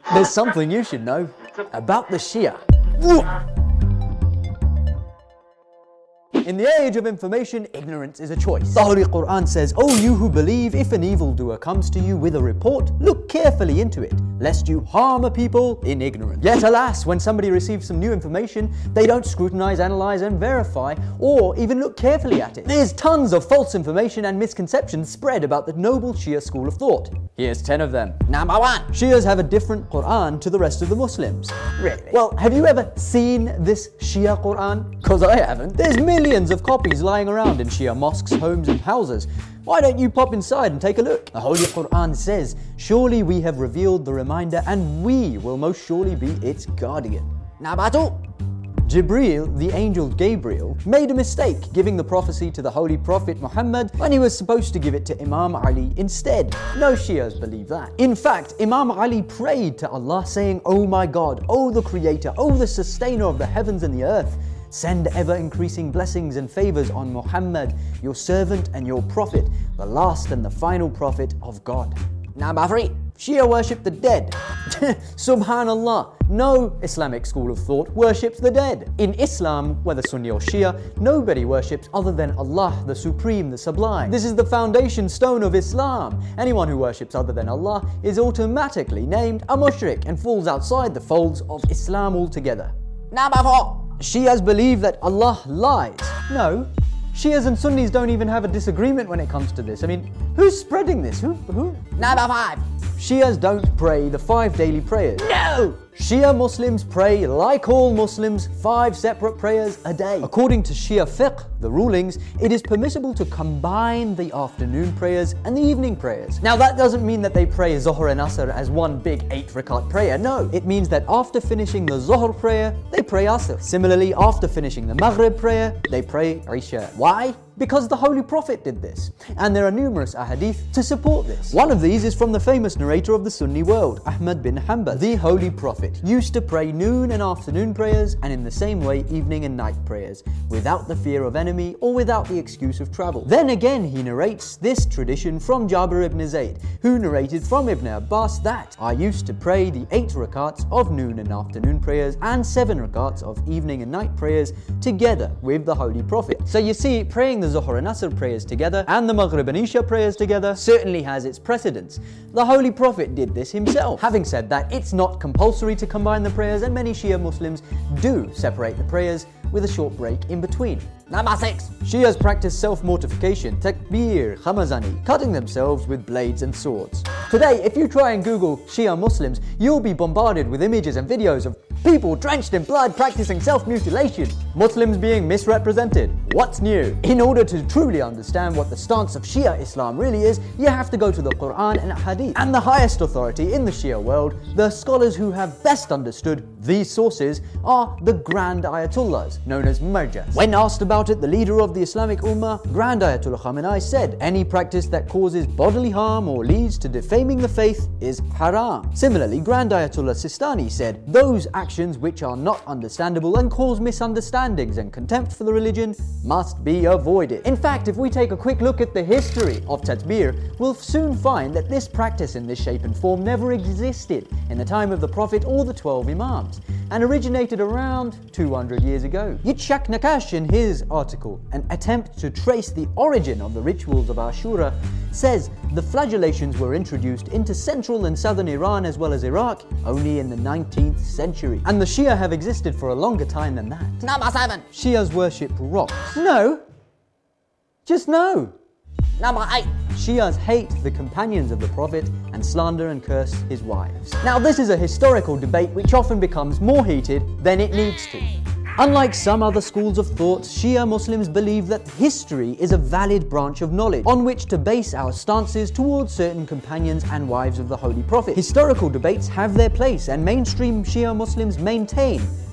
There's something you should know about the Shia. In the age of information, ignorance is a choice. The Holy Quran says, "O you who believe, if an evildoer comes to you with a report, look carefully into it, lest you harm a people in ignorance." Yet alas, when somebody receives some new information, they don't scrutinize, analyze and verify, or even look carefully at it. There's tons of false information and misconceptions spread about the noble Shia school of thought. Here's 10 of them. Number 1. Shias have a different Quran to the rest of the Muslims. Really? Well, have you ever seen this Shia Quran? Because I haven't. There's millions of copies lying around in Shia mosques, homes and houses. Why don't you pop inside and take a look? The Holy Quran says, "Surely we have revealed the reminder and we will most surely be its guardian." Number 2. Jibreel, the angel Gabriel, made a mistake giving the prophecy to the Holy Prophet Muhammad when he was supposed to give it to Imam Ali instead. No Shias believe that. In fact, Imam Ali prayed to Allah saying, "Oh my God, oh the Creator, oh the Sustainer of the heavens and the earth, send ever-increasing blessings and favors on Muhammad, your servant and your prophet, the last and the final prophet of God." Number 3. Shia worship the dead. Subhanallah, no Islamic school of thought worships the dead. In Islam, whether Sunni or Shia, nobody worships other than Allah, the Supreme, the Sublime. This is the foundation stone of Islam. Anyone who worships other than Allah is automatically named a mushrik and falls outside the folds of Islam altogether. Number 4. Shias believe that Allah lies. No, Shias and Sunnis don't even have a disagreement when it comes to this. I mean, who's spreading this? Who? Number 5. Shias don't pray the 5 daily prayers. No! Shia Muslims pray, like all Muslims, 5 separate prayers a day. According to Shia fiqh, the rulings, it is permissible to combine the afternoon prayers and the evening prayers. Now that doesn't mean that they pray Zuhr and Asr as one big 8 rakat prayer. No, it means that after finishing the Zuhr prayer, they pray Asr. Similarly, after finishing the Maghrib prayer, they pray Isha. Why? Because the Holy Prophet did this, and there are numerous ahadith to support this. One of these is from the famous narrator of the Sunni world, Ahmad bin Hanbal. The Holy Prophet used to pray noon and afternoon prayers, and in the same way evening and night prayers, without the fear of enemy or without the excuse of travel. Then again he narrates this tradition from Jabir ibn Zayd, who narrated from Ibn Abbas that I used to pray the 8 rakats of noon and afternoon prayers and 7 rakats of evening and night prayers together with the Holy Prophet. So you see, praying the Zuhr and Asr prayers together and the Maghrib and Isha prayers together certainly has its precedence. The Holy Prophet did this himself. Having said that, it's not compulsory to combine the prayers, and many Shia Muslims do separate the prayers with a short break in between. Number 6. Shias practice self-mortification, takbir, khamazani, cutting themselves with blades and swords. Today, if you try and Google Shia Muslims, you'll be bombarded with images and videos of people drenched in blood practicing self-mutilation, Muslims being misrepresented. What's new? In order to truly understand what the stance of Shia Islam really is, you have to go to the Quran and Hadith. And the highest authority in the Shia world, the scholars who have best understood these sources, are the Grand Ayatollahs, known as Marjas. When asked about it, the leader of the Islamic Ummah, Grand Ayatollah Khamenei, said, "Any practice that causes bodily harm or leads to defaming the faith is haram." Similarly, Grand Ayatollah Sistani said, "Those actions which are not understandable and cause misunderstandings and contempt for the religion must be avoided." In fact, if we take a quick look at the history of Tatbir, we'll soon find that this practice in this shape and form never existed in the time of the Prophet or the 12 Imams, and originated around 200 years ago. Yitzhak Nakash, in his article, An Attempt to Trace the Origin of the Rituals of Ashura, says the flagellations were introduced into central and southern Iran as well as Iraq only in the 19th century. And the Shia have existed for a longer time than that. Number 7. Shias worship rocks. No. Just no. Number 8. Shias hate the companions of the Prophet and slander and curse his wives. Now this is a historical debate which often becomes more heated than it needs to. Unlike some other schools of thought, Shia Muslims believe that history is a valid branch of knowledge on which to base our stances towards certain companions and wives of the Holy Prophet. Historical debates have their place, and mainstream Shia Muslims maintain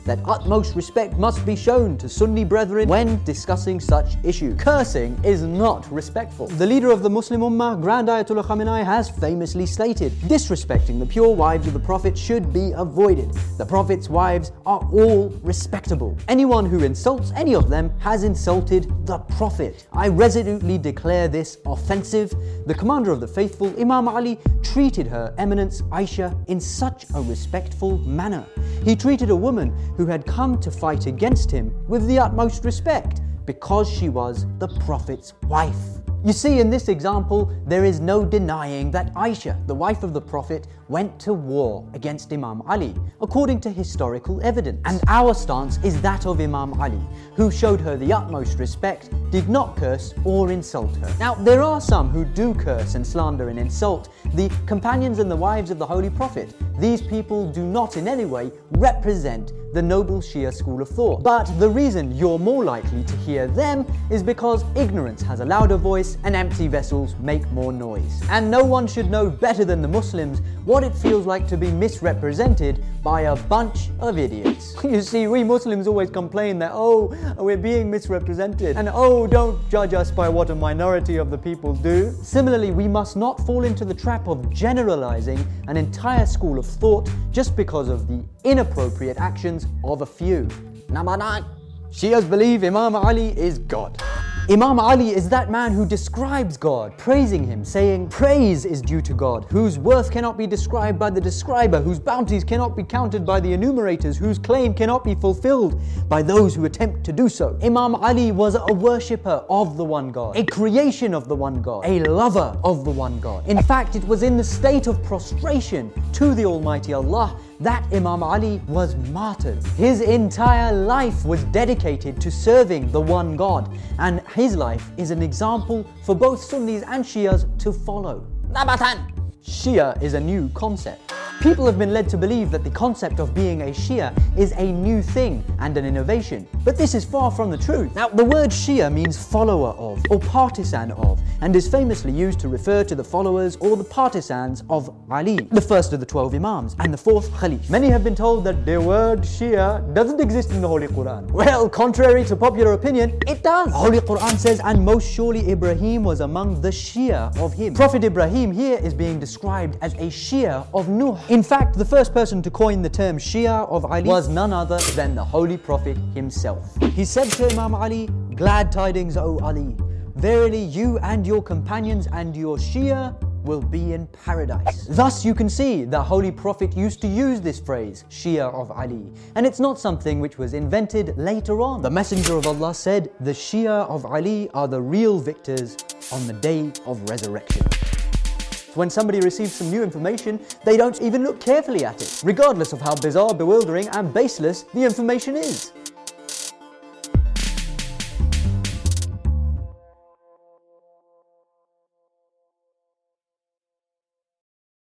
that utmost respect must be shown to Sunni brethren when discussing such issues. Cursing is not respectful. The leader of the Muslim Ummah, Grand Ayatollah Khamenei, has famously stated, disrespecting the pure wives of the Prophet should be avoided. The Prophet's wives are all respectable. Anyone who insults any of them has insulted the Prophet. I resolutely declare this offensive. The commander of the faithful, Imam Ali, treated Her Eminence Aisha in such a respectful manner. He treated a woman who had come to fight against him with the utmost respect because she was the Prophet's wife. You see, in this example, there is no denying that Aisha, the wife of the Prophet, went to war against Imam Ali, according to historical evidence. And our stance is that of Imam Ali, who showed her the utmost respect, did not curse or insult her. Now, there are some who do curse and slander and insult the companions and the wives of the Holy Prophet. These people do not in any way represent the noble Shia school of thought. But the reason you're more likely to hear them is because ignorance has a louder voice and empty vessels make more noise. And no one should know better than the Muslims what it feels like to be misrepresented by a bunch of idiots. You see, we Muslims always complain that, oh, we're being misrepresented, and oh, don't judge us by what a minority of the people do. Similarly, we must not fall into the trap of generalizing an entire school of thought just because of the inappropriate actions of a few. Number 9. Shias believe Imam Ali is God. Imam Ali is that man who describes God, praising him, saying, praise is due to God, whose worth cannot be described by the describer, whose bounties cannot be counted by the enumerators, whose claim cannot be fulfilled by those who attempt to do so. Imam Ali was a worshipper of the one God, a creation of the one God, a lover of the one God. In fact, it was in the state of prostration to the Almighty Allah that Imam Ali was martyred. His entire life was dedicated to serving the one God, and his life is an example for both Sunnis and Shias to follow. Number 10. Shia is a new concept. People have been led to believe that the concept of being a Shia is a new thing and an innovation, but this is far from the truth. Now, the word Shia means follower of or partisan of, and is famously used to refer to the followers or the partisans of Ali, the first of the 12 Imams and the fourth Khalif. Many have been told that the word Shia doesn't exist in the Holy Quran. Well, contrary to popular opinion, it does. The Holy Quran says, and most surely Ibrahim was among the Shia of him. Prophet Ibrahim here is being described as a Shia of Nuh. In fact, the first person to coin the term Shia of Ali was none other than the Holy Prophet himself. He said to Imam Ali, glad tidings, O Ali. Verily you and your companions and your Shia will be in paradise. Thus you can see the Holy Prophet used to use this phrase, Shia of Ali, and it's not something which was invented later on. The Messenger of Allah said, the Shia of Ali are the real victors on the day of resurrection. When somebody receives some new information, they don't even look carefully at it, regardless of how bizarre, bewildering and baseless the information is.